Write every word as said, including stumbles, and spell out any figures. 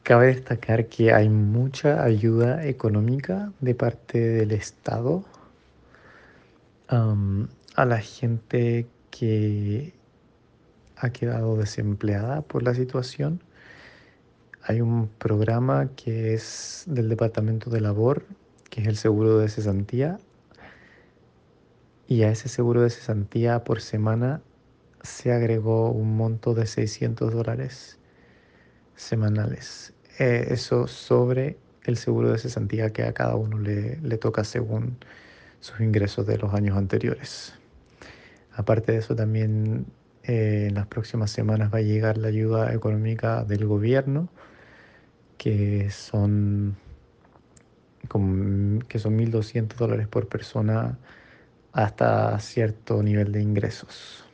Cabe destacar que hay mucha ayuda económica de parte del Estado, am, a la gente que ha quedado desempleada por la situación. Hay un programa que es del Departamento de Labor, que es el seguro de cesantía, y a ese seguro de cesantía por semana se agregó un monto de seiscientos dólares semanales. Eh, eso sobre el seguro de cesantía que a cada uno le, le toca según sus ingresos de los años anteriores. Aparte de eso, también eh, en las próximas semanas va a llegar la ayuda económica del gobierno, que son, como- que son mil doscientos dólares por persona hasta cierto nivel de ingresos.